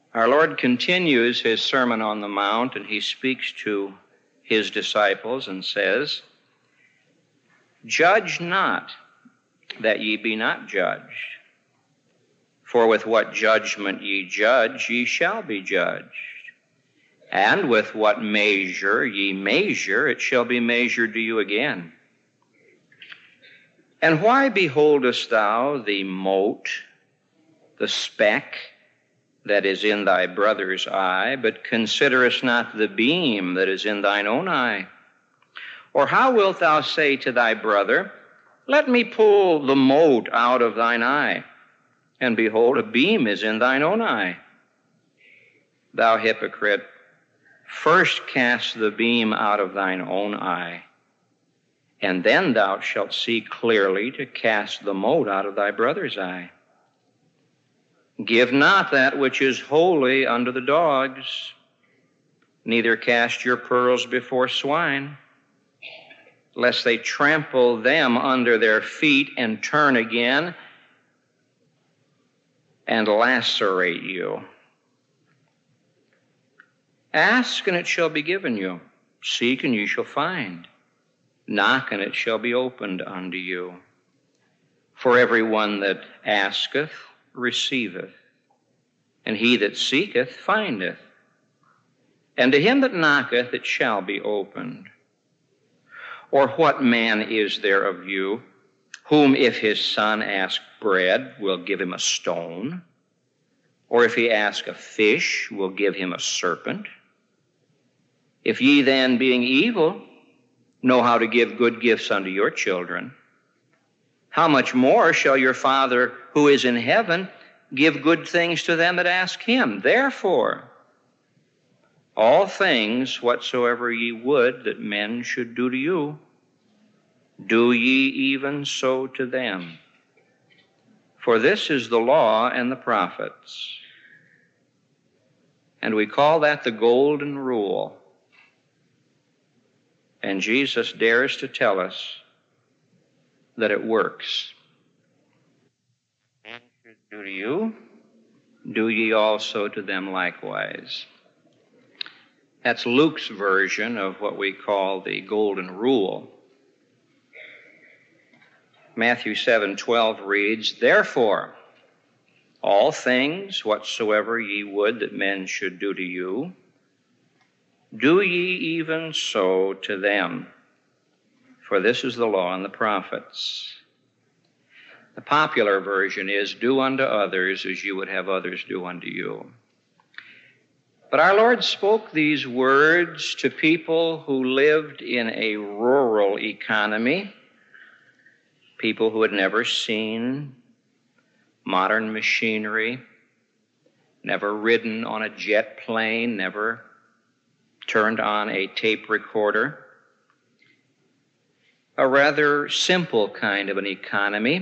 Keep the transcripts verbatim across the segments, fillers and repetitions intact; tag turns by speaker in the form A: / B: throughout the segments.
A: Our Lord continues his Sermon on the Mount, and he speaks to his disciples and says, "Judge not, that ye be not judged. For with what judgment ye judge, ye shall be judged. And with what measure ye measure, it shall be measured to you again. And why beholdest thou the mote, the speck that is in thy brother's eye, but considerest not the beam that is in thine own eye? Or how wilt thou say to thy brother, Let me pull the mote out of thine eye, and behold, a beam is in thine own eye? Thou hypocrite, first cast the beam out of thine own eye, and then thou shalt see clearly to cast the mote out of thy brother's eye. Give not that which is holy unto the dogs, neither cast your pearls before swine, lest they trample them under their feet and turn again and lacerate you. Ask, and it shall be given you. Seek, and ye shall find. Knock, and it shall be opened unto you. For every one that asketh receiveth, and he that seeketh findeth, and to him that knocketh it shall be opened. Or what man is there of you, whom if his son ask bread, will give him a stone? Or if he ask a fish, will give him a serpent? If ye then, being evil, know how to give good gifts unto your children, how much more shall your Father who is in heaven give good things to them that ask him? Therefore, all things whatsoever ye would that men should do to you, do ye even so to them. For this is the law and the prophets." And we call that the golden rule. And Jesus dares to tell us that it works. Men should do to you, do ye also to them likewise. That's Luke's version of what we call the golden rule. Matthew seven twelve reads, "Therefore, all things whatsoever ye would that men should do to you, do ye even so to them. For this is the law and the prophets." The popular version is, "Do unto others as you would have others do unto you." But our Lord spoke these words to people who lived in a rural economy, people who had never seen modern machinery, never ridden on a jet plane, never turned on a tape recorder. A rather simple kind of an economy.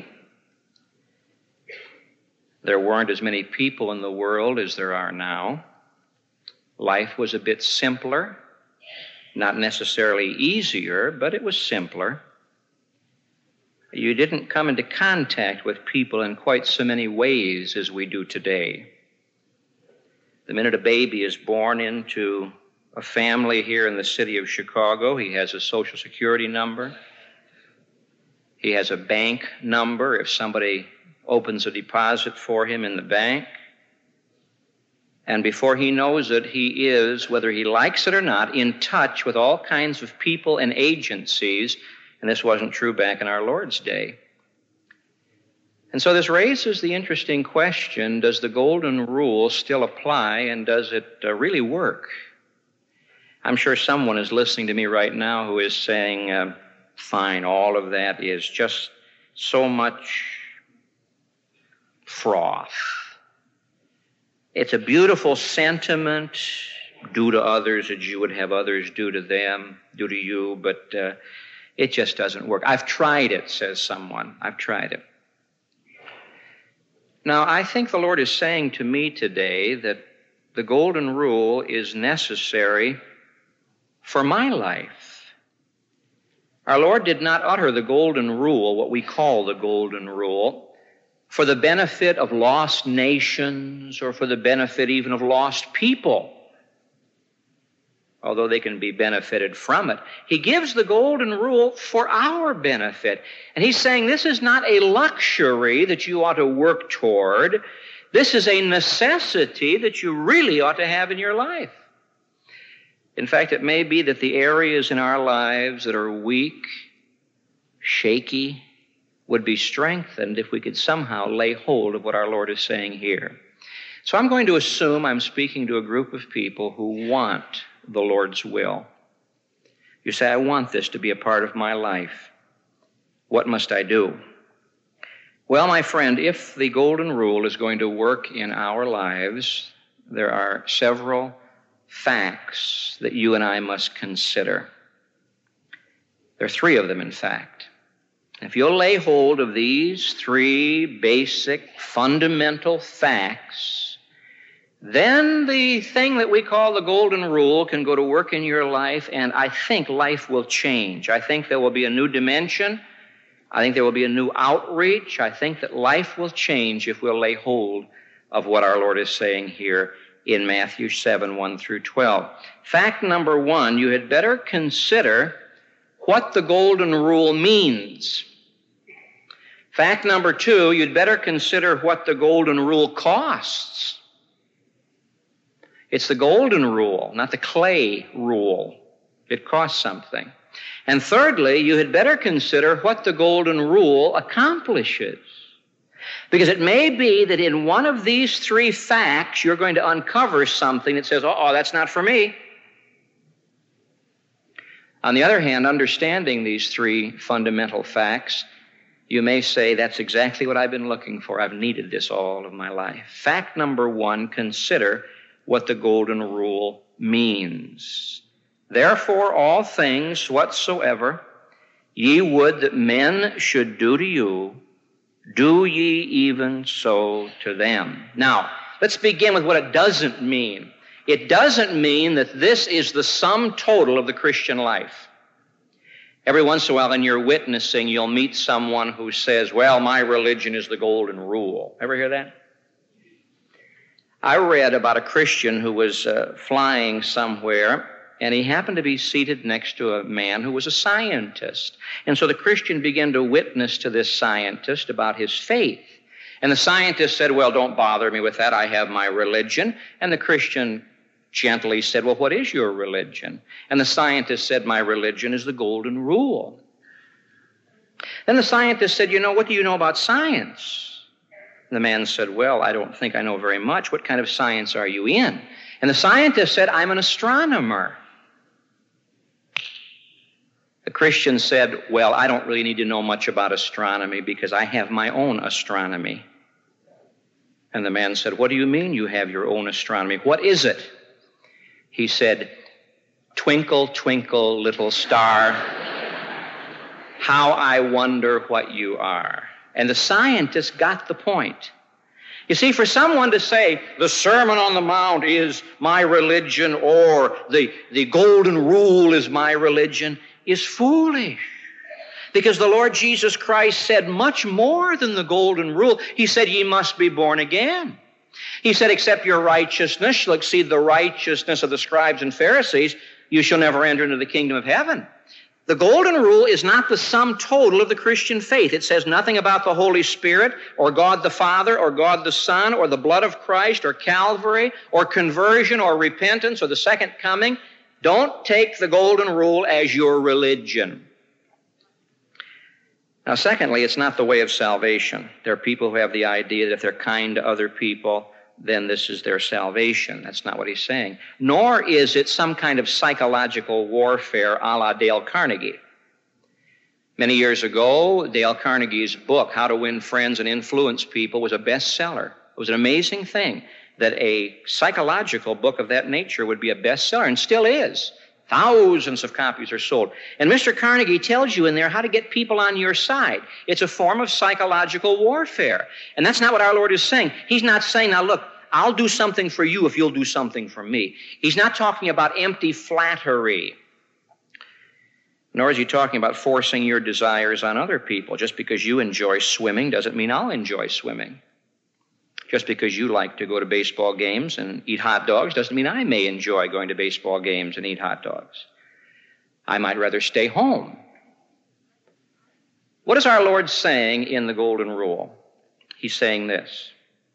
A: There weren't as many people in the world as there are now. Life was a bit simpler, not necessarily easier, but it was simpler. You didn't come into contact with people in quite so many ways as we do today. The minute a baby is born into a family here in the city of Chicago, he has a Social Security number. He has a bank number if somebody opens a deposit for him in the bank. And before he knows it, he is, whether he likes it or not, in touch with all kinds of people and agencies. And this wasn't true back in our Lord's day. And so this raises the interesting question, does the golden rule still apply, and does it uh, really work? I'm sure someone is listening to me right now who is saying, uh, fine, all of that is just so much froth. It's a beautiful sentiment, do to others as you would have others do to them, do to you, but uh, it just doesn't work. I've tried it, says someone. I've tried it. Now, I think the Lord is saying to me today that the golden rule is necessary for my life. Our Lord did not utter the golden rule, what we call the golden rule, for the benefit of lost nations or for the benefit even of lost people, although they can be benefited from it. He gives the golden rule for our benefit. And he's saying this is not a luxury that you ought to work toward. This is a necessity that you really ought to have in your life. In fact, it may be that the areas in our lives that are weak, shaky, would be strengthened if we could somehow lay hold of what our Lord is saying here. So I'm going to assume I'm speaking to a group of people who want the Lord's will. You say, I want this to be a part of my life. What must I do? Well, my friend, if the golden rule is going to work in our lives, there are several facts that you and I must consider. There are three of them, in fact. If you'll lay hold of these three basic, fundamental facts, then the thing that we call the golden rule can go to work in your life, and I think life will change. I think there will be a new dimension. I think there will be a new outreach. I think that life will change if we'll lay hold of what our Lord is saying here in Matthew seven, one through twelve. Fact number one, you had better consider what the golden rule means. Fact number two, you'd better consider what the golden rule costs. It's the golden rule, not the clay rule. It costs something. And thirdly, you had better consider what the golden rule accomplishes. Because it may be that in one of these three facts, you're going to uncover something that says, oh, that's not for me. On the other hand, understanding these three fundamental facts, you may say, that's exactly what I've been looking for. I've needed this all of my life. Fact number one, consider what the golden rule means. Therefore, all things whatsoever ye would that men should do to you, do ye even so to them. Now, let's begin with what it doesn't mean. It doesn't mean that this is the sum total of the Christian life. Every once in a while in your witnessing, you'll meet someone who says, well, my religion is the golden rule. Ever hear that? I read about a Christian who was uh, flying somewhere, and he happened to be seated next to a man who was a scientist. And so the Christian began to witness to this scientist about his faith. And the scientist said, well, don't bother me with that. I have my religion. And the Christian gently said, well, what is your religion? And the scientist said, my religion is the golden rule. Then the scientist said, you know, what do you know about science? And the man said, well, I don't think I know very much. What kind of science are you in? And the scientist said, I'm an astronomer. The Christian said, well, I don't really need to know much about astronomy because I have my own astronomy. And the man said, what do you mean you have your own astronomy? What is it? He said, twinkle, twinkle, little star, how I wonder what you are. And the scientist got the point. You see, for someone to say, the Sermon on the Mount is my religion or the, the golden rule is my religion is foolish. Because the Lord Jesus Christ said much more than the golden rule. He said, ye must be born again. He said, except your righteousness shall exceed the righteousness of the scribes and Pharisees, you shall never enter into the kingdom of heaven. The golden rule is not the sum total of the Christian faith. It says nothing about the Holy Spirit or God the Father or God the Son or the blood of Christ or Calvary or conversion or repentance or the second coming. Don't take the golden rule as your religion. Now, secondly, it's not the way of salvation. There are people who have the idea that if they're kind to other people, then this is their salvation. That's not what he's saying. Nor is it some kind of psychological warfare a la Dale Carnegie. Many years ago, Dale Carnegie's book, How to Win Friends and Influence People, was a bestseller. It was an amazing thing that a psychological book of that nature would be a bestseller, and still is. Thousands of copies are sold. And Mister Carnegie tells you in there how to get people on your side. It's a form of psychological warfare. And that's not what our Lord is saying. He's not saying, now look, I'll do something for you if you'll do something for me. He's not talking about empty flattery. Nor is he talking about forcing your desires on other people. Just because you enjoy swimming doesn't mean I'll enjoy swimming. Just because you like to go to baseball games and eat hot dogs doesn't mean I may enjoy going to baseball games and eat hot dogs. I might rather stay home. What is our Lord saying in the Golden Rule? He's saying this.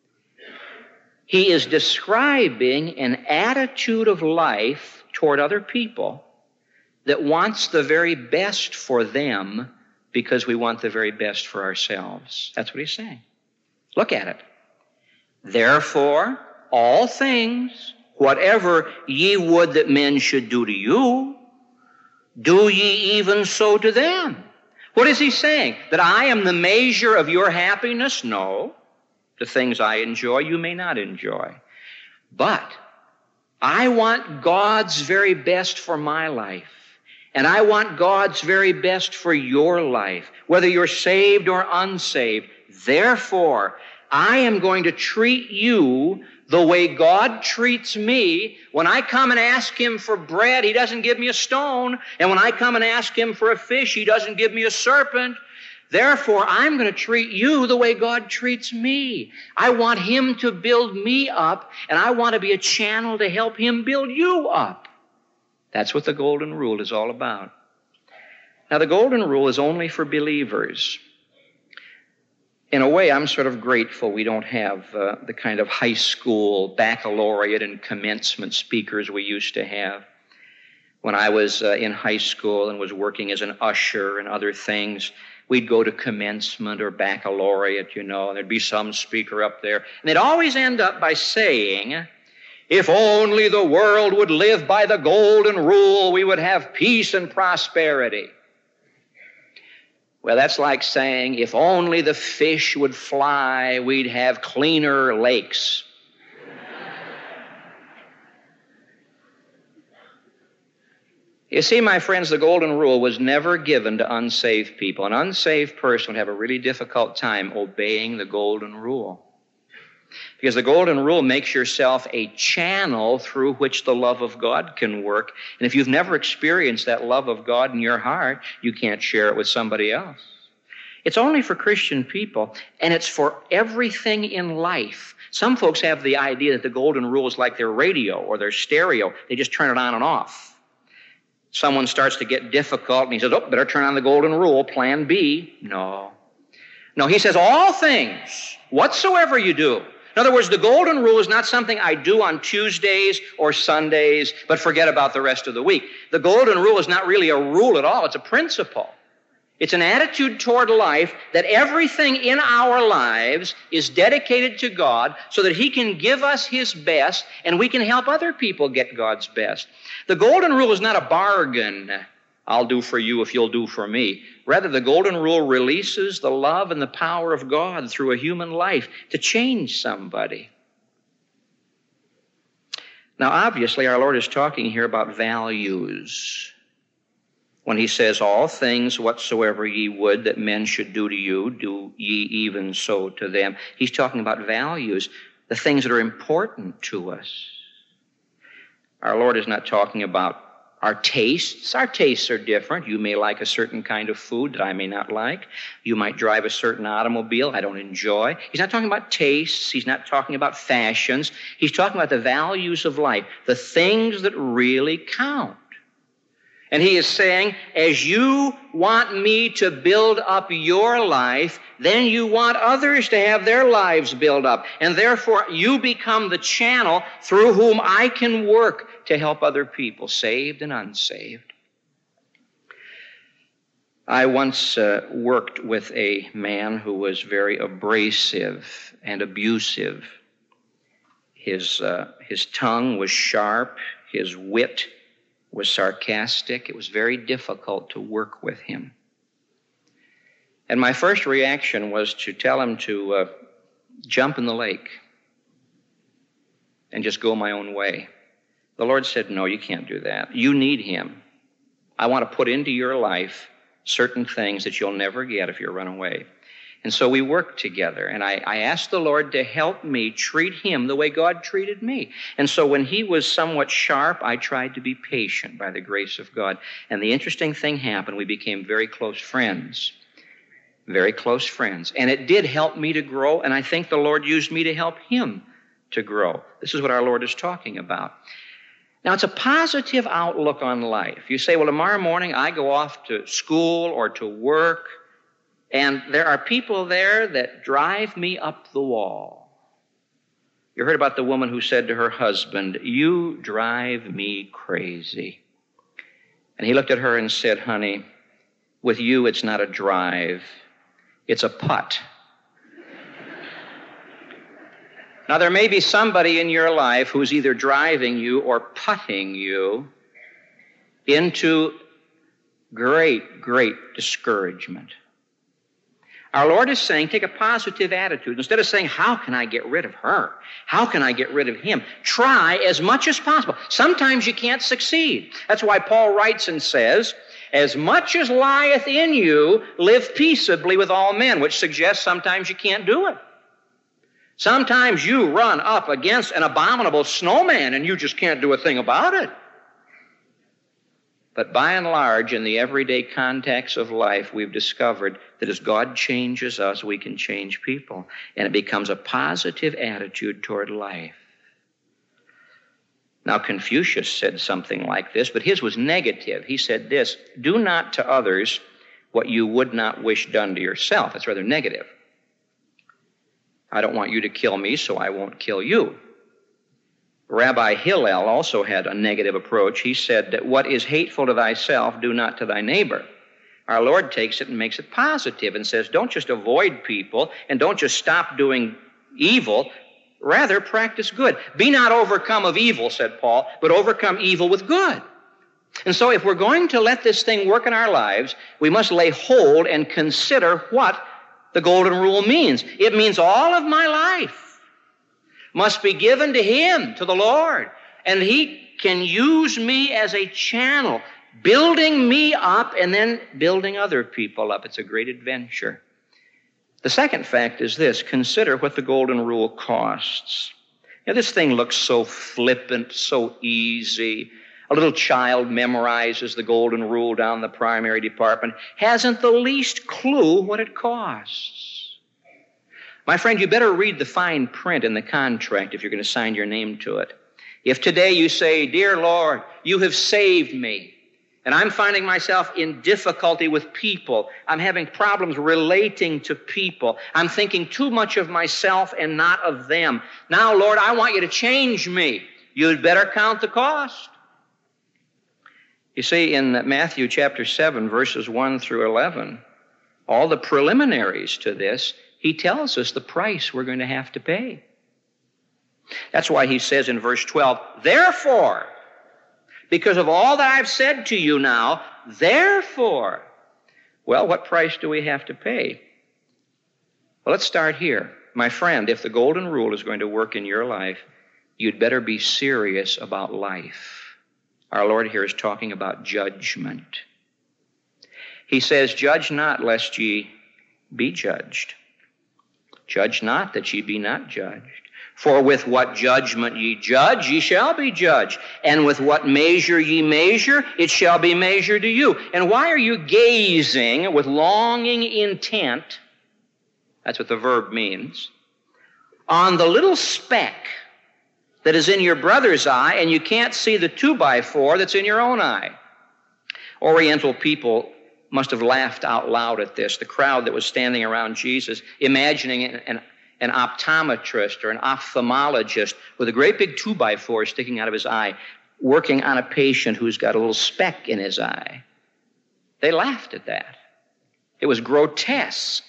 A: He is describing an attitude of life toward other people that wants the very best for them because we want the very best for ourselves. That's what he's saying. Look at it. Therefore, all things, whatever ye would that men should do to you, do ye even so to them. What is he saying? That I am the measure of your happiness? No. The things I enjoy, you may not enjoy. But I want God's very best for my life. And I want God's very best for your life, whether you're saved or unsaved. Therefore, I am going to treat you the way God treats me. When I come and ask him for bread, he doesn't give me a stone. And when I come and ask him for a fish, he doesn't give me a serpent. Therefore, I'm going to treat you the way God treats me. I want him to build me up, and I want to be a channel to help him build you up. That's what the Golden Rule is all about. Now, the Golden Rule is only for believers. In a way, I'm sort of grateful we don't have uh, the kind of high school baccalaureate and commencement speakers we used to have. When I was uh, in high school and was working as an usher and other things, we'd go to commencement or baccalaureate, you know, and there'd be some speaker up there. And they'd always end up by saying, if only the world would live by the Golden Rule, we would have peace and prosperity. Well, that's like saying, if only the fish would fly, we'd have cleaner lakes. You see, my friends, the Golden Rule was never given to unsaved people. An unsaved person would have a really difficult time obeying the Golden Rule. Because the Golden Rule makes yourself a channel through which the love of God can work. And if you've never experienced that love of God in your heart, you can't share it with somebody else. It's only for Christian people, and it's for everything in life. Some folks have the idea that the Golden Rule is like their radio or their stereo. They just turn it on and off. Someone starts to get difficult, and he says, oh, better turn on the Golden Rule, plan B. No. No, he says, all things, whatsoever you do. In other words, the Golden Rule is not something I do on Tuesdays or Sundays, but forget about the rest of the week. The Golden Rule is not really a rule at all. It's a principle. It's an attitude toward life that everything in our lives is dedicated to God so that he can give us his best and we can help other people get God's best. The Golden Rule is not a bargain. I'll do for you if you'll do for me. Rather, the Golden Rule releases the love and the power of God through a human life to change somebody. Now, obviously, our Lord is talking here about values. When he says, all things whatsoever ye would that men should do to you, do ye even so to them. He's talking about values, the things that are important to us. Our Lord is not talking about our tastes. Our tastes are different. You may like a certain kind of food that I may not like. You might drive a certain automobile I don't enjoy. He's not talking about tastes. He's not talking about fashions. He's talking about the values of life, the things that really count. And he is saying, as you want me to build up your life, then you want others to have their lives built up. And therefore, you become the channel through whom I can work to help other people, saved and unsaved. I once uh, worked with a man who was very abrasive and abusive. His, uh, his tongue was sharp, his wit was sarcastic. It was very difficult to work with him. And my first reaction was to tell him to uh, jump in the lake and just go my own way. The Lord said, no, you can't do that. You need him. I want to put into your life certain things that you'll never get if you run away. And so we worked together, and I, I asked the Lord to help me treat him the way God treated me. And so when he was somewhat sharp, I tried to be patient by the grace of God. And the interesting thing happened. We became very close friends. Very close friends. And it did help me to grow, and I think the Lord used me to help him to grow. This is what our Lord is talking about. Now, it's a positive outlook on life. You say, well, tomorrow morning I go off to school or to work, and there are people there that drive me up the wall. You heard about the woman who said to her husband, "You drive me crazy." And he looked at her and said, "Honey, with you it's not a drive, it's a putt." Now, there may be somebody in your life who's either driving you or putting you into great, great discouragement. Our Lord is saying, take a positive attitude. Instead of saying, how can I get rid of her? How can I get rid of him? Try as much as possible. Sometimes you can't succeed. That's why Paul writes and says, as much as lieth in you, live peaceably with all men, which suggests sometimes you can't do it. Sometimes you run up against an abominable snowman and you just can't do a thing about it. But by and large, in the everyday context of life, we've discovered that as God changes us, we can change people. And it becomes a positive attitude toward life. Now, Confucius said something like this, but his was negative. He said this, "Do not to others what you would not wish done to yourself." That's rather negative. I don't want you to kill me, so I won't kill you. Rabbi Hillel also had a negative approach. He said that what is hateful to thyself, do not to thy neighbor. Our Lord takes it and makes it positive and says, don't just avoid people and don't just stop doing evil. Rather, practice good. Be not overcome of evil, said Paul, but overcome evil with good. And so if we're going to let this thing work in our lives, we must lay hold and consider what the golden rule means. It means all of my life must be given to him, to the Lord. And he can use me as a channel, building me up and then building other people up. It's a great adventure. The second fact is this. Consider what the golden rule costs. Now, this thing looks so flippant, so easy. A little child memorizes the golden rule down the primary department, hasn't the least clue what it costs. My friend, you better read the fine print in the contract if you're going to sign your name to it. If today you say, "Dear Lord, you have saved me, and I'm finding myself in difficulty with people. I'm having problems relating to people. I'm thinking too much of myself and not of them. Now, Lord, I want you to change me." You'd better count the cost. You see, in Matthew chapter seven, verses one through eleven, all the preliminaries to this, he tells us the price we're going to have to pay. That's why he says in verse twelve, "Therefore, because of all that I've said to you now, therefore." Well, what price do we have to pay? Well, let's start here. My friend, if the golden rule is going to work in your life, you'd better be serious about life. Our Lord here is talking about judgment. He says, "Judge not, lest ye be judged. Judge not, that ye be not judged. For with what judgment ye judge, ye shall be judged. And with what measure ye measure, it shall be measured to you." And why are you gazing with longing intent, that's what the verb means, on the little speck that is in your brother's eye, and you can't see the two by four that's in your own eye? Oriental people must have laughed out loud at this. The crowd that was standing around Jesus, imagining an, an, an optometrist or an ophthalmologist with a great big two by four sticking out of his eye, working on a patient who's got a little speck in his eye. They laughed at that. It was grotesque.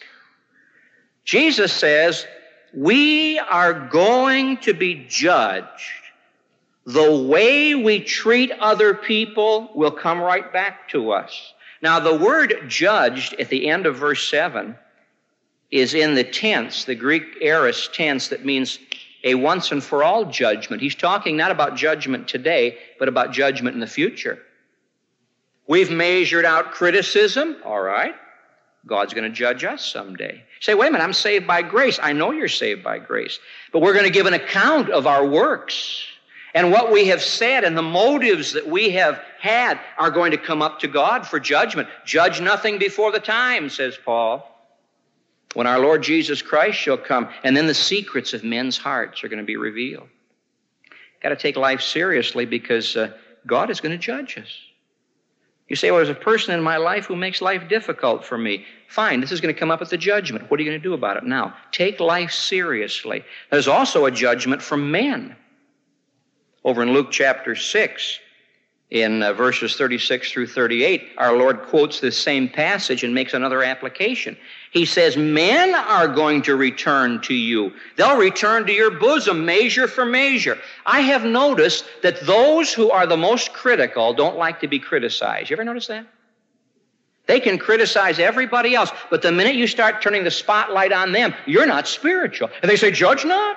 A: Jesus says, we are going to be judged. The way we treat other people will come right back to us. Now, the word judged at the end of verse seven is in the tense, the Greek aorist tense, that means a once and for all judgment. He's talking not about judgment today, but about judgment in the future. We've measured out criticism, all right. God's going to judge us someday. You say, wait a minute, I'm saved by grace. I know you're saved by grace. But we're going to give an account of our works. And what we have said and the motives that we have had are going to come up to God for judgment. Judge nothing before the time, says Paul. When our Lord Jesus Christ shall come, and then the secrets of men's hearts are going to be revealed. Got to take life seriously because uh, God is going to judge us. You say, well, there's a person in my life who makes life difficult for me. Fine, this is going to come up at the judgment. What are you going to do about it now? Take life seriously. There's also a judgment from men. Over in Luke chapter six, in uh, verses thirty-six through thirty-eight, our Lord quotes this same passage and makes another application. He says, men are going to return to you. They'll return to your bosom, measure for measure. I have noticed that those who are the most critical don't like to be criticized. You ever notice that? They can criticize everybody else, but the minute you start turning the spotlight on them, you're not spiritual. And they say, judge not.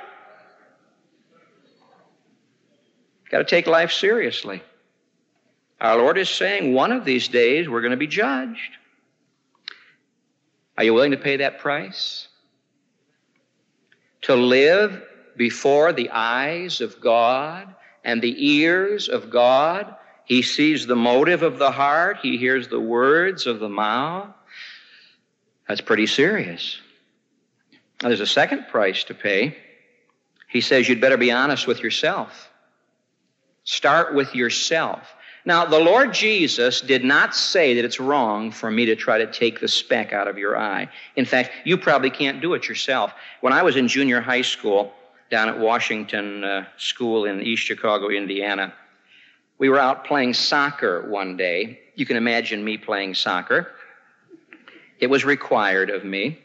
A: Got to take life seriously. Our Lord is saying one of these days we're going to be judged. Are you willing to pay that price? To live before the eyes of God and the ears of God. He sees the motive of the heart. He hears the words of the mouth. That's pretty serious. Now, there's a second price to pay. He says you'd better be honest with yourself. Start with yourself. Now, the Lord Jesus did not say that it's wrong for me to try to take the speck out of your eye. In fact, you probably can't do it yourself. When I was in junior high school down at Washington uh, School in East Chicago, Indiana, we were out playing soccer one day. You can imagine me playing soccer. It was required of me.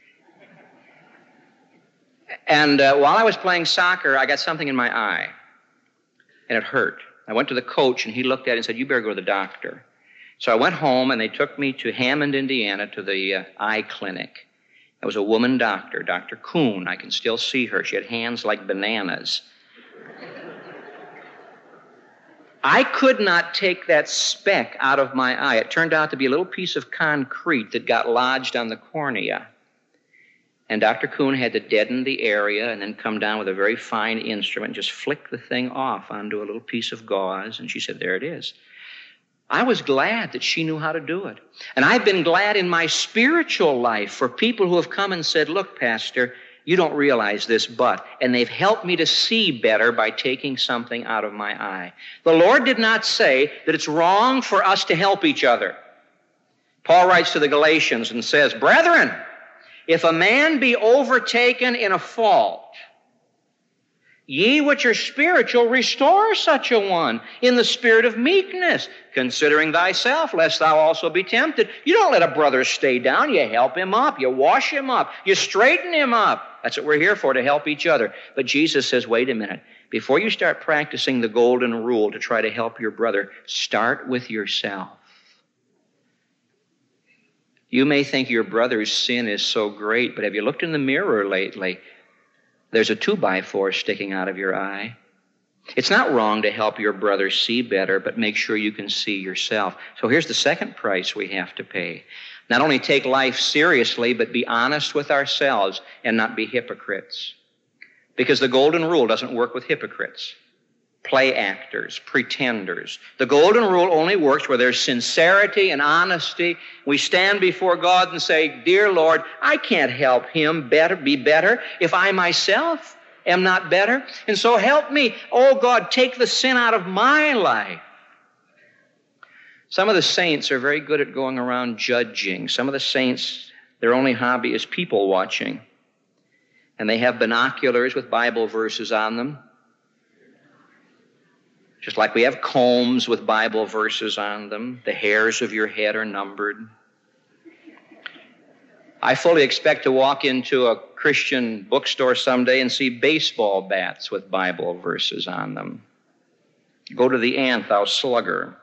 A: And uh, while I was playing soccer, I got something in my eye, and it hurt. I went to the coach, and he looked at it and said, you better go to the doctor. So I went home, and they took me to Hammond, Indiana, to the uh, eye clinic. There was a woman doctor, Doctor Kuhn. I can still see her. She had hands like bananas. I could not take that speck out of my eye. It turned out to be a little piece of concrete that got lodged on the cornea. And Doctor Kuhn had to deaden the area and then come down with a very fine instrument and just flick the thing off onto a little piece of gauze. And she said, there it is. I was glad that she knew how to do it. And I've been glad in my spiritual life for people who have come and said, look, Pastor, you don't realize this, but, and they've helped me to see better by taking something out of my eye. The Lord did not say that it's wrong for us to help each other. Paul writes to the Galatians and says, brethren, if a man be overtaken in a fault, ye which are spiritual, restore such a one in the spirit of meekness, considering thyself, lest thou also be tempted. You don't let a brother stay down. You help him up. You wash him up. You straighten him up. That's what we're here for, to help each other. But Jesus says, wait a minute. Before you start practicing the golden rule to try to help your brother, start with yourself. You may think your brother's sin is so great, but have you looked in the mirror lately? There's a two-by-four sticking out of your eye. It's not wrong to help your brother see better, but make sure you can see yourself. So here's the second price we have to pay. Not only take life seriously, but be honest with ourselves and not be hypocrites. Because the golden rule doesn't work with hypocrites, play actors, pretenders. The golden rule only works where there's sincerity and honesty. We stand before God and say, dear Lord, I can't help him better, be better if I myself am not better. And so help me, oh God, take the sin out of my life. Some of the saints are very good at going around judging. Some of the saints, their only hobby is people watching. And they have binoculars with Bible verses on them. Just like we have combs with Bible verses on them. The hairs of your head are numbered. I fully expect to walk into a Christian bookstore someday and see baseball bats with Bible verses on them. Go to the ant, thou slugger.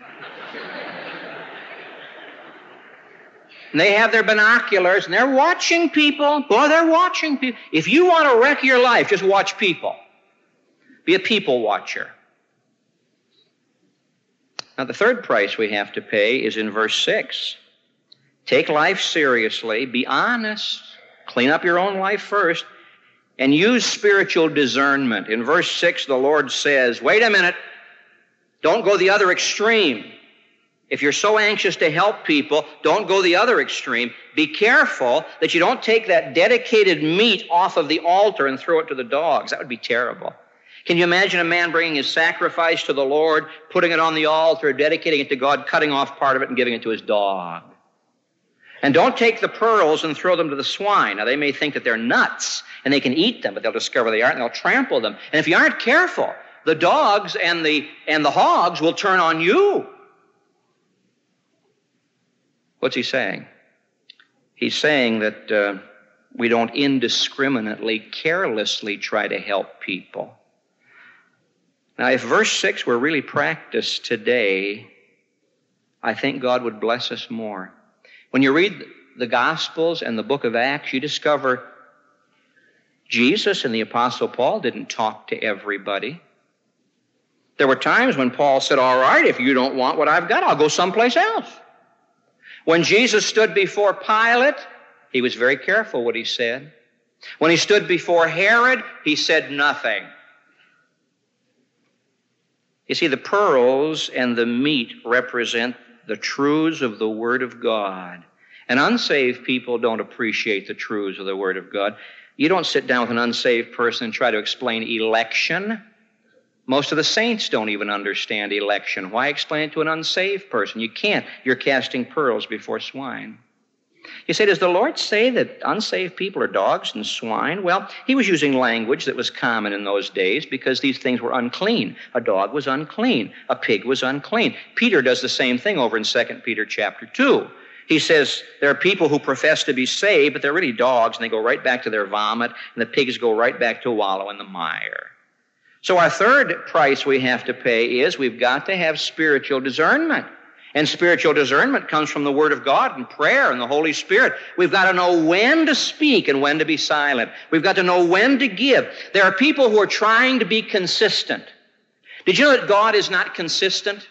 A: And they have their binoculars, and they're watching people. Boy, they're watching people. If you want to wreck your life, just watch people. Be a people watcher. Now, the third price we have to pay is in verse six. Take life seriously. Be honest. Clean up your own life first. And use spiritual discernment. In verse six, the Lord says, wait a minute. Don't go the other extreme. If you're so anxious to help people, don't go the other extreme. Be careful that you don't take that dedicated meat off of the altar and throw it to the dogs. That would be terrible. Can you imagine a man bringing his sacrifice to the Lord, putting it on the altar, dedicating it to God, cutting off part of it and giving it to his dog? And don't take the pearls and throw them to the swine. Now, they may think that they're nuts and they can eat them, but they'll discover they aren't and they'll trample them. And if you aren't careful, the dogs and the, and the hogs will turn on you. What's he saying? He's saying that uh, we don't indiscriminately, carelessly try to help people. Now, if verse six were really practiced today, I think God would bless us more. When you read the Gospels and the book of Acts, you discover Jesus and the Apostle Paul didn't talk to everybody. There were times when Paul said, all right, if you don't want what I've got, I'll go someplace else. When Jesus stood before Pilate, he was very careful what he said. When he stood before Herod, he said nothing. You see, the pearls and the meat represent the truths of the Word of God. And unsaved people don't appreciate the truths of the Word of God. You don't sit down with an unsaved person and try to explain election. Most of the saints don't even understand election. Why explain it to an unsaved person? You can't. You're casting pearls before swine. You say, does the Lord say that unsaved people are dogs and swine? Well, he was using language that was common in those days because these things were unclean. A dog was unclean. A pig was unclean. Peter does the same thing over in Second Peter chapter two. He says there are people who profess to be saved, but they're really dogs, and they go right back to their vomit, and the pigs go right back to wallow in the mire. So our third price we have to pay is we've got to have spiritual discernment. And spiritual discernment comes from the Word of God and prayer and the Holy Spirit. We've got to know when to speak and when to be silent. We've got to know when to give. There are people who are trying to be consistent. Did you know that God is not consistent?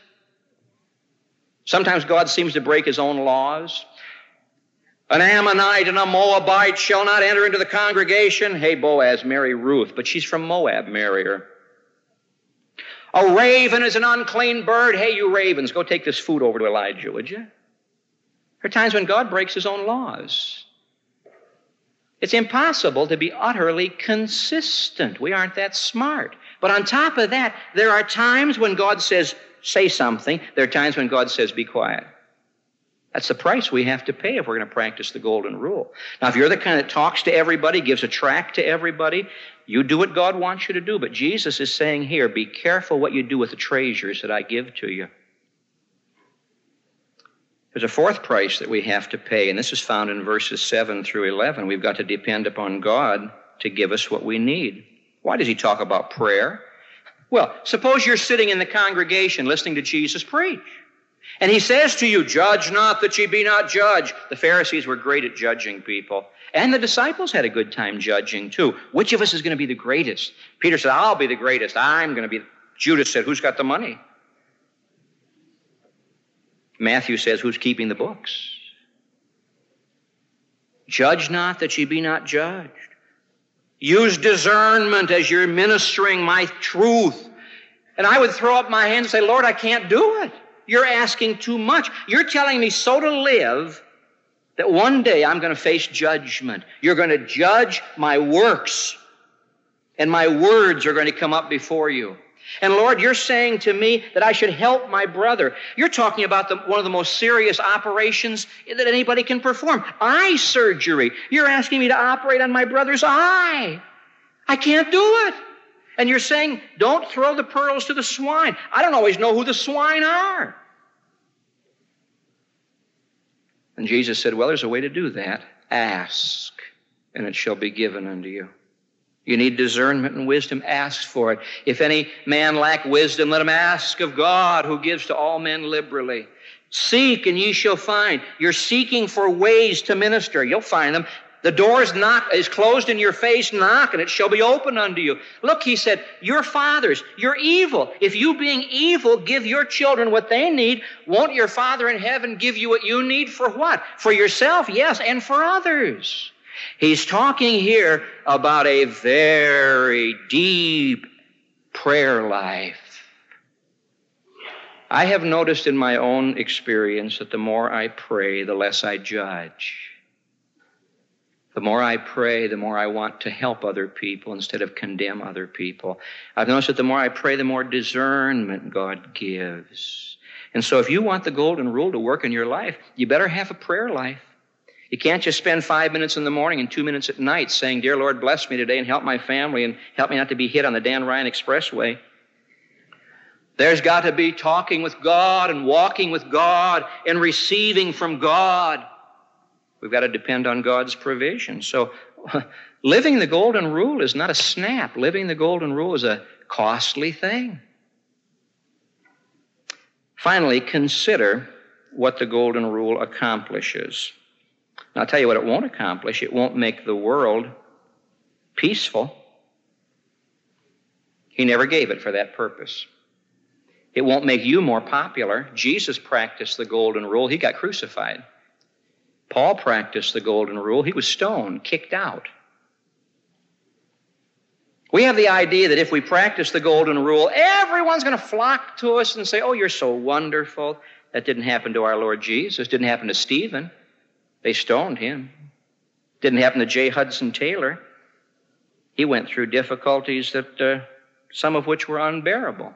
A: Sometimes God seems to break his own laws. An Ammonite and a Moabite shall not enter into the congregation. Hey, Boaz, marry Ruth, but she's from Moab, marry her. A raven is an unclean bird. Hey, you ravens, go take this food over to Elijah, would you? There are times when God breaks his own laws. It's impossible to be utterly consistent. We aren't that smart. But on top of that, there are times when God says, say something. There are times when God says, be quiet. That's the price we have to pay if we're going to practice the golden rule. Now, if you're the kind that talks to everybody, gives a tract to everybody, you do what God wants you to do. But Jesus is saying here, be careful what you do with the treasures that I give to you. There's a fourth price that we have to pay, and this is found in verses seven through eleven. We've got to depend upon God to give us what we need. Why does he talk about prayer? Well, suppose you're sitting in the congregation listening to Jesus preach. And he says to you, judge not that ye be not judged. The Pharisees were great at judging people. And the disciples had a good time judging too. Which of us is going to be the greatest? Peter said, I'll be the greatest. I'm going to be. Judas said, who's got the money? Matthew says, who's keeping the books? Judge not that ye be not judged. Use discernment as you're ministering my truth. And I would throw up my hands and say, Lord, I can't do it. You're asking too much. You're telling me so to live that one day I'm going to face judgment. You're going to judge my works, and my words are going to come up before you. And Lord, you're saying to me that I should help my brother. You're talking about the, one of the most serious operations that anybody can perform. Eye surgery. You're asking me to operate on my brother's eye. I can't do it. And you're saying, don't throw the pearls to the swine. I don't always know who the swine are. And Jesus said, well, there's a way to do that. Ask, and it shall be given unto you. You need discernment and wisdom, ask for it. If any man lack wisdom, let him ask of God, who gives to all men liberally. Seek, and ye shall find. You're seeking for ways to minister. You'll find them. The door is not is closed in your face, knock, and it shall be opened unto you. Look, he said, your fathers, you're evil. If you being evil give your children what they need, won't your Father in heaven give you what you need? For what? For yourself, yes, and for others. He's talking here about a very deep prayer life. I have noticed in my own experience that the more I pray, the less I judge. The more I pray, the more I want to help other people instead of condemn other people. I've noticed that the more I pray, the more discernment God gives. And so if you want the golden rule to work in your life, you better have a prayer life. You can't just spend five minutes in the morning and two minutes at night saying, Dear Lord, bless me today and help my family and help me not to be hit on the Dan Ryan Expressway. There's got to be talking with God and walking with God and receiving from God. We've got to depend on God's provision. So living the golden rule is not a snap. Living the golden rule is a costly thing. Finally, consider what the golden rule accomplishes. Now, I'll tell you what it won't accomplish. It won't make the world peaceful. He never gave it for that purpose. It won't make you more popular. Jesus practiced the golden rule. He got crucified. Paul practiced the golden rule. He was stoned, kicked out. We have the idea that if we practice the golden rule, everyone's going to flock to us and say, oh, you're so wonderful. That didn't happen to our Lord Jesus. Didn't happen to Stephen. They stoned him. Didn't happen to J. Hudson Taylor. He went through difficulties that uh, some of which were unbearable.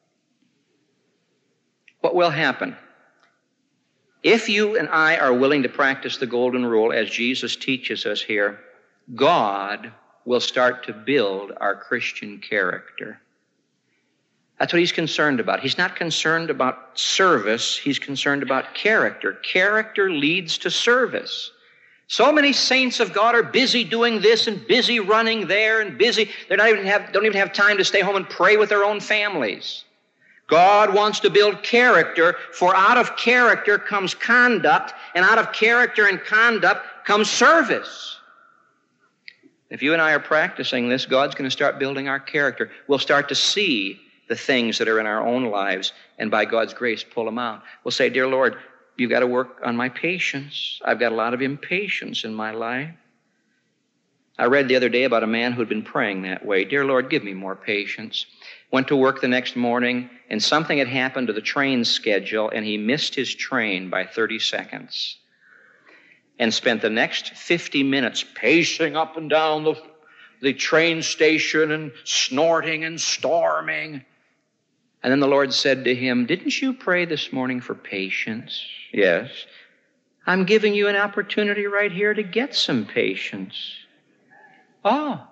A: What will happen? If you and I are willing to practice the golden rule as Jesus teaches us here, God will start to build our Christian character. That's what he's concerned about. He's not concerned about service. He's concerned about character. Character leads to service. So many saints of God are busy doing this and busy running there and busy. They don't even have, don't even have time to stay home and pray with their own families. God wants to build character, for out of character comes conduct, and out of character and conduct comes service. If you and I are practicing this, God's going to start building our character. We'll start to see the things that are in our own lives, and by God's grace, pull them out. We'll say, Dear Lord, you've got to work on my patience. I've got a lot of impatience in my life. I read the other day about a man who'd been praying that way. Dear Lord, give me more patience. Went to work the next morning, and something had happened to the train schedule, and he missed his train by thirty seconds. And spent the next fifty minutes pacing up and down the, the train station and snorting and storming. And then the Lord said to him, didn't you pray this morning for patience? Yes. I'm giving you an opportunity right here to get some patience. Oh.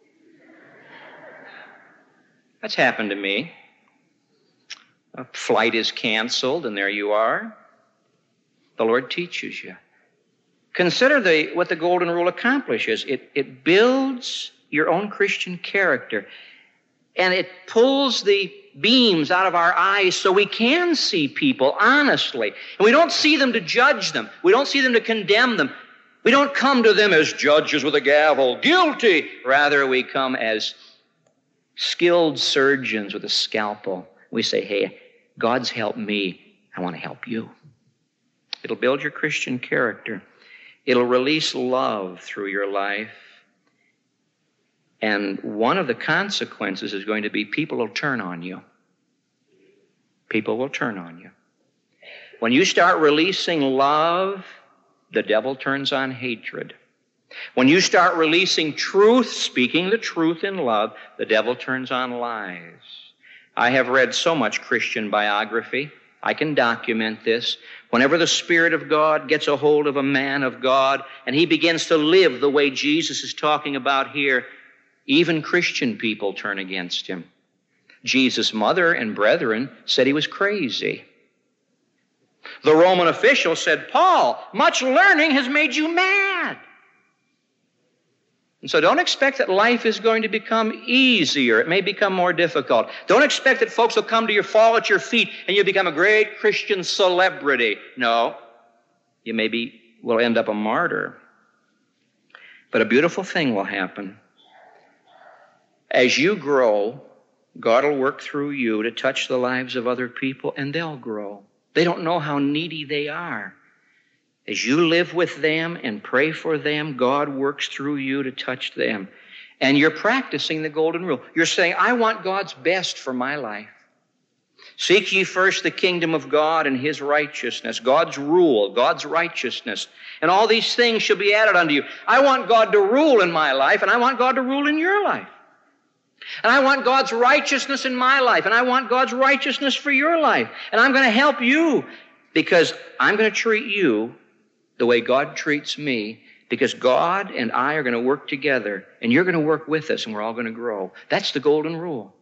A: That's happened to me. A flight is canceled, and there you are. The Lord teaches you. Consider the, what the golden rule accomplishes. It, it builds your own Christian character, and it pulls the beams out of our eyes so we can see people honestly. And we don't see them to judge them. We don't see them to condemn them. We don't come to them as judges with a gavel, guilty. Rather, we come as skilled surgeons with a scalpel. We say, hey, God's helped me. I want to help you. It'll build your Christian character. It'll release love through your life. And one of the consequences is going to be people will turn on you. People will turn on you. When you start releasing love, the devil turns on hatred. When you start releasing truth, speaking the truth in love, the devil turns on lies. I have read so much Christian biography. I can document this. Whenever the Spirit of God gets a hold of a man of God and he begins to live the way Jesus is talking about here, even Christian people turn against him. Jesus' mother and brethren said he was crazy. The Roman official said, Paul, much learning has made you mad. And so don't expect that life is going to become easier. It may become more difficult. Don't expect that folks will come to you, fall at your feet, and you'll become a great Christian celebrity. No, you maybe will end up a martyr. But a beautiful thing will happen. As you grow, God will work through you to touch the lives of other people, and they'll grow. They don't know how needy they are. As you live with them and pray for them, God works through you to touch them. And you're practicing the golden rule. You're saying, I want God's best for my life. Seek ye first the kingdom of God and His righteousness, God's rule, God's righteousness, and all these things shall be added unto you. I want God to rule in my life, and I want God to rule in your life. And I want God's righteousness in my life, and I want God's righteousness for your life. And I'm going to help you because I'm going to treat you the way God treats me, because God and I are going to work together, and you're going to work with us, and we're all going to grow. That's the golden rule.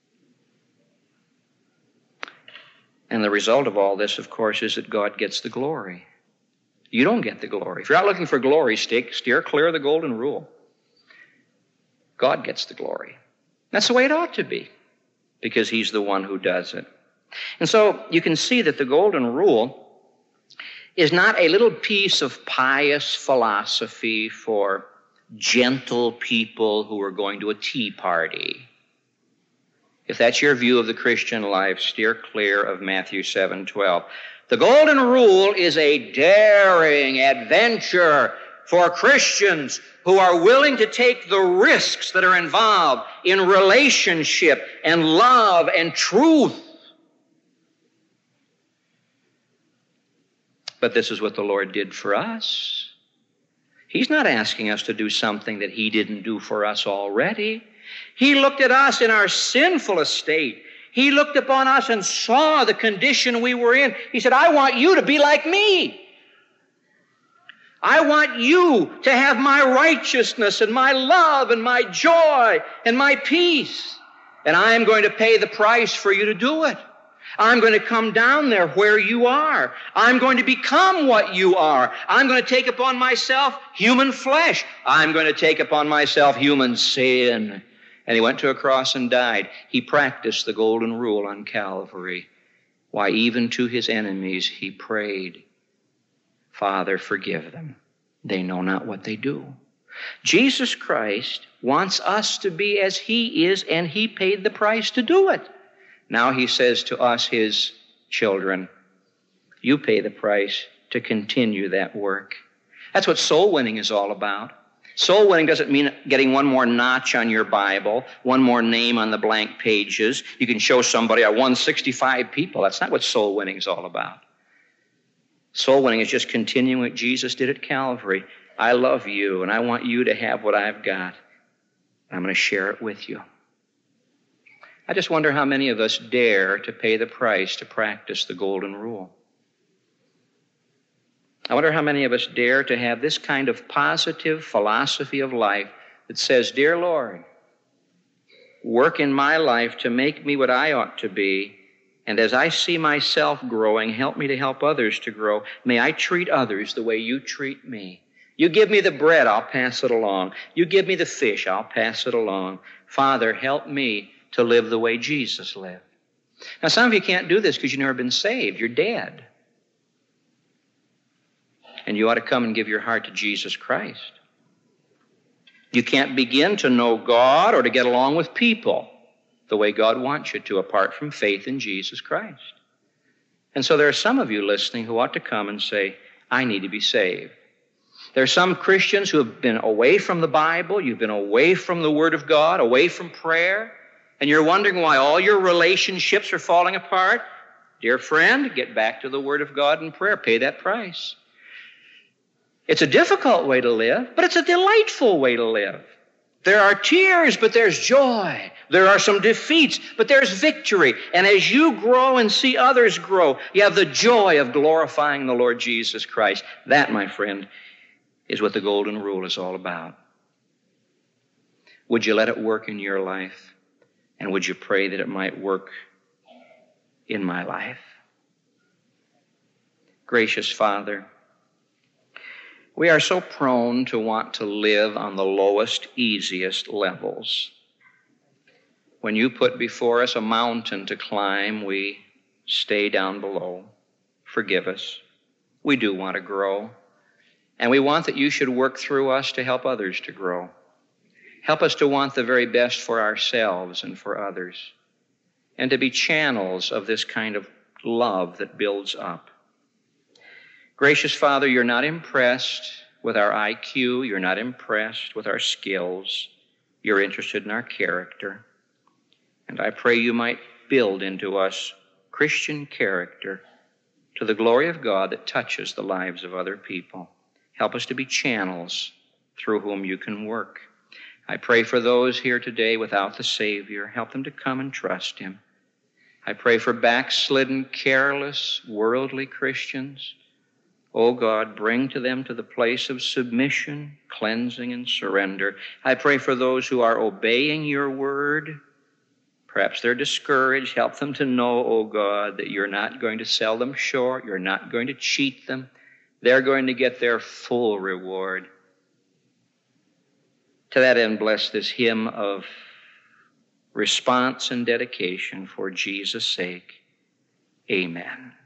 A: And the result of all this, of course, is that God gets the glory. You don't get the glory. If you're out looking for glory, steer clear of the golden rule. God gets the glory. That's the way it ought to be, because He's the one who does it. And so you can see that the golden rule is not a little piece of pious philosophy for gentle people who are going to a tea party. If that's your view of the Christian life, steer clear of Matthew seven twelve. The golden rule is a daring adventure for Christians who are willing to take the risks that are involved in relationship and love and truth. But this is what the Lord did for us. He's not asking us to do something that He didn't do for us already. He looked at us in our sinful estate. He looked upon us and saw the condition we were in. He said, I want you to be like me. I want you to have my righteousness and my love and my joy and my peace. And I am going to pay the price for you to do it. I'm going to come down there where you are. I'm going to become what you are. I'm going to take upon myself human flesh. I'm going to take upon myself human sin. And He went to a cross and died. He practiced the golden rule on Calvary. Why, even to His enemies He prayed, Father, forgive them. They know not what they do. Jesus Christ wants us to be as He is, and He paid the price to do it. Now He says to us, His children, you pay the price to continue that work. That's what soul winning is all about. Soul winning doesn't mean getting one more notch on your Bible, one more name on the blank pages. You can show somebody, I won sixty-five people. That's not what soul winning is all about. Soul winning is just continuing what Jesus did at Calvary. I love you, and I want you to have what I've got. I'm going to share it with you. I just wonder how many of us dare to pay the price to practice the golden rule. I wonder how many of us dare to have this kind of positive philosophy of life that says, Dear Lord, work in my life to make me what I ought to be, and as I see myself growing, help me to help others to grow. May I treat others the way you treat me. You give me the bread, I'll pass it along. You give me the fish, I'll pass it along. Father, help me to live the way Jesus lived. Now, some of you can't do this because you've never been saved. You're dead. And you ought to come and give your heart to Jesus Christ. You can't begin to know God or to get along with people the way God wants you to, apart from faith in Jesus Christ. And so there are some of you listening who ought to come and say, I need to be saved. There are some Christians who have been away from the Bible, you've been away from the Word of God, away from prayer, and you're wondering why all your relationships are falling apart. Dear friend, get back to the Word of God and prayer. Pay that price. It's a difficult way to live, but it's a delightful way to live. There are tears, but there's joy. There are some defeats, but there's victory. And as you grow and see others grow, you have the joy of glorifying the Lord Jesus Christ. That, my friend, is what the golden rule is all about. Would you let it work in your life? And would you pray that it might work in my life? Gracious Father, we are so prone to want to live on the lowest, easiest levels. When you put before us a mountain to climb, we stay down below. Forgive us. We do want to grow. And we want that you should work through us to help others to grow. Help us to want the very best for ourselves and for others, and to be channels of this kind of love that builds up. Gracious Father, you're not impressed with our I Q. You're not impressed with our skills. You're interested in our character. And I pray you might build into us Christian character to the glory of God that touches the lives of other people. Help us to be channels through whom you can work. I pray for those here today without the Savior. Help them to come and trust him. I pray for backslidden, careless, worldly Christians. Oh God, bring to them to the place of submission, cleansing, and surrender. I pray for those who are obeying your word. Perhaps they're discouraged. Help them to know, oh God, that you're not going to sell them short. You're not going to cheat them. They're going to get their full reward. To that end, bless this hymn of response and dedication for Jesus' sake. Amen.